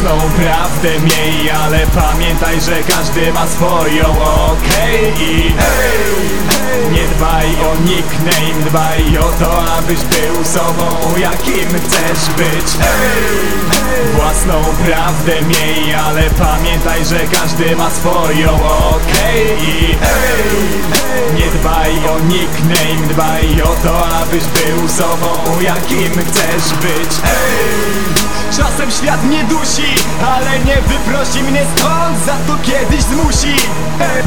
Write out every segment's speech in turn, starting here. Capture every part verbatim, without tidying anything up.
Własną prawdę miej, ale pamiętaj, że każdy ma swoją, okej? Okay? I nie dbaj o nickname, dbaj o to, abyś był sobą, jakim chcesz być. Własną prawdę miej, ale pamiętaj, że każdy ma swoją, okej? Okay? I nie dbaj o nickname, dbaj o to, abyś był sobą, jakim chcesz być. Czasem świat mnie dusi, ale nie wyprosi mnie stąd, za to kiedyś zmusi. Ej,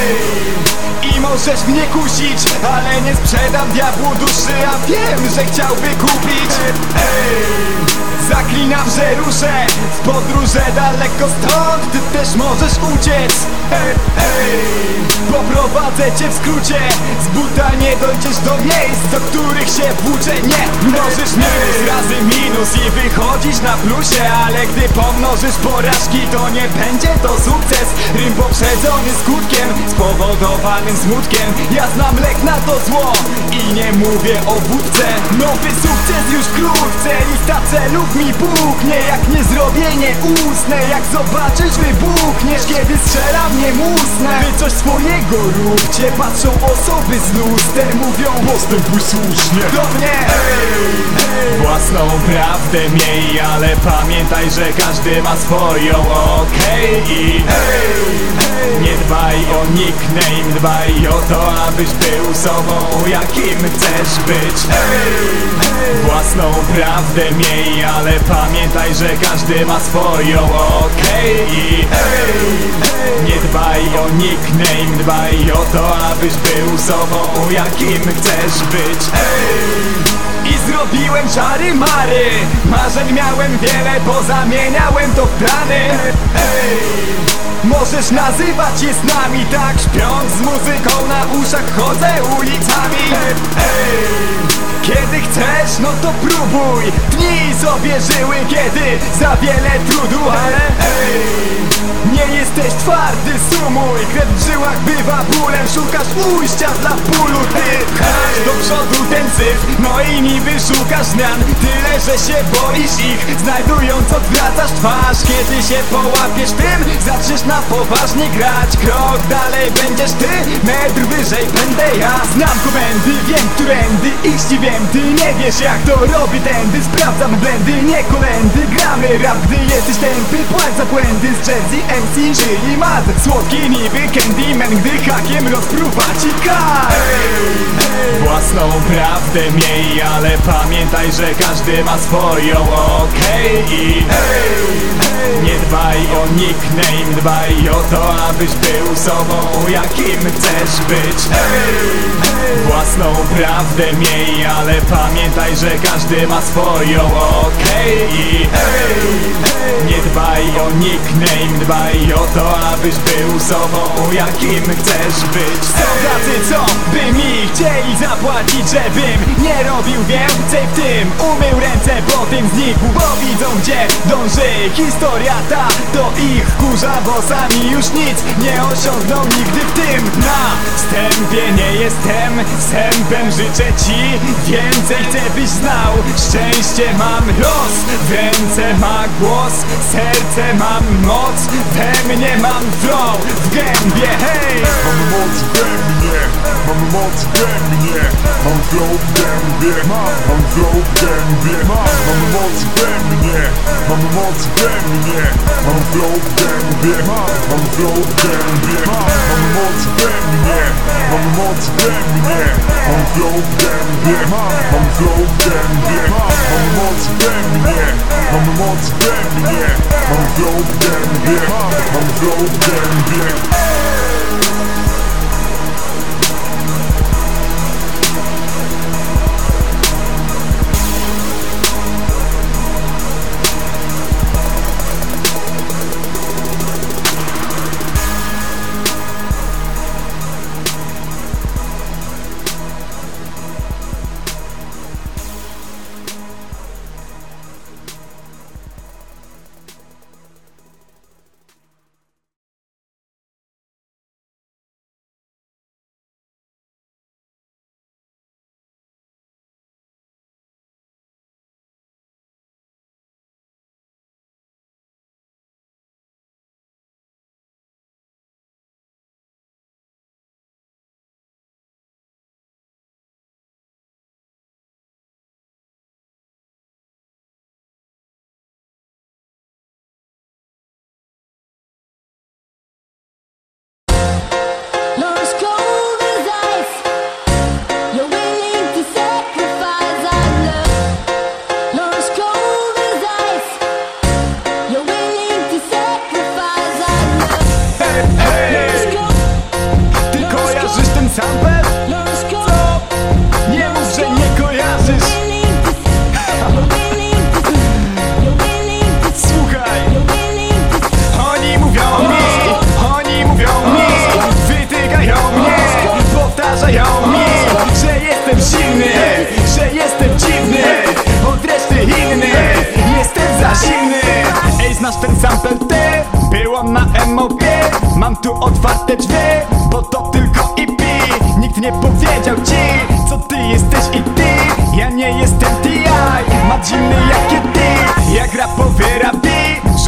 ej. I możesz mnie kusić, ale nie sprzedam diabłu duszy, a wiem, że chciałby kupić. Ej. Zaklinam, że ruszę w podróże daleko stąd, ty też możesz uciec. Ej, ej. Poprowadzę cię w skrócie, z buta nie dojdziesz do miejsc, do których się włóczę. Nie, mnożysz minus razy minus i wychodzisz na plusie, ale gdy pomnożysz porażki, to nie będzie to sukces. Rym poprzedzony skutkiem, spowodowanym smutkiem. Ja znam lek na to zło i nie mówię o wódce. Nowy sukces już wkrótce, lista celów mi puknie. Jak nie zrobię, nie usnę, jak zobaczysz, wybuchniesz. Kiedy strzelam, nie musnę. Wy coś swojego róbcie, patrzą osoby z luster, mówią postępuj słusznie do mnie. Własną prawdę miej, ale pamiętaj, że każdy ma swoją, okej? Okay? I nie dbaj o nickname, dbaj o to, abyś był sobą, jakim chcesz być. Własną prawdę miej, ale pamiętaj, że każdy ma swoją, okej? Okay? I nie dbaj o nickname, dbaj o to, abyś był sobą, jakim chcesz być. I zrobiłem czary mary, marzeń miałem wiele, bo zamieniałem to w plany. Możesz nazywać je snami, tak śpiąc z muzyką na uszach chodzę ulicami. Kiedy chcesz, no to próbuj, tnij sobie żyły, kiedy za wiele trudu, ale nie jesteś twardy, sumuj. Krew w żyłach bywa bólem, szukasz ujścia dla bólu. Ty pchasz do przodu ten syf, no i niby szukasz zmian. Tyle, że się boisz ich, znajdując odwracasz twarz. Kiedy się połapiesz tym, zaczniesz na poważnie grać. Krok dalej będziesz ty, metr wyżej będę ja. Znam komendy, wiem którędy iść i wiem, ty nie wiesz jak to robi tędy. Sprawdzam blendy, nie kolendy, gramy rap, gdy jesteś tępy. Płać za błędy z Jazzy M C, czyli mat. Słodki niby Candyman, gdy hakiem rozpruwa ci kar. Własną prawdę miej, ale pamiętaj, że każdy ma swoją, okej? Okay? I nie dbaj o nickname, dbaj o to, abyś był sobą, jakim chcesz być. Własną prawdę miej, ale pamiętaj, że każdy ma swoją, okej? Okay? I nie dbaj o nickname, dbaj o to, abyś był sobą, jakim chcesz być. Są tacy, co by mi chcieli zapłacić, żebym nie robił więcej w tym. Umył ręce, potem znikł, bo widzą gdzie dąży historia ta. To ich wkurza, bo sami już nic nie osiągną nigdy w tym. Na wstępie nie jestem sępem, życzę ci więcej, chcę byś znał. Szczęście mam, los w ręce ma głos, serce mam moc, we mnie mam flow w gębie, hej! Mam moc we mnie, mam moc we mnie, mam flow w gębie, mam flow w gębie, mam moc we mnie, mam moc we mnie, mam flow w gębie, mam flow w gębie, mam moc we mnie, mam moc we mnie, mam flow w gębie, mam flow w gębie, mam moc we mnie, mam moc we mnie, mam flow w gębie, mam flow w gębie.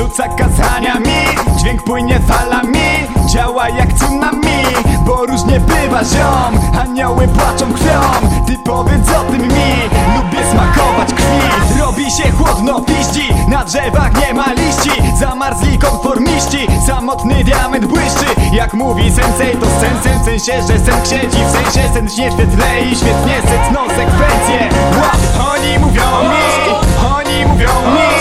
rzuca kazaniami, dźwięk płynie falami, działa jak tsunami, bo różnie bywa ziom. Anioły płaczą krwią, ty powiedz o tym mi. Lubię smakować krwi, robi się chłodno, piździ. Na drzewach nie ma liści, zamarzli konformiści. Samotny diament błyszczy, jak mówi sensei to sensem. W sensie, że sen siedzi, w sensie sen śnie w tle i świetnie setną sekwencję. Łap, oni mówią mi, oni mówią mi.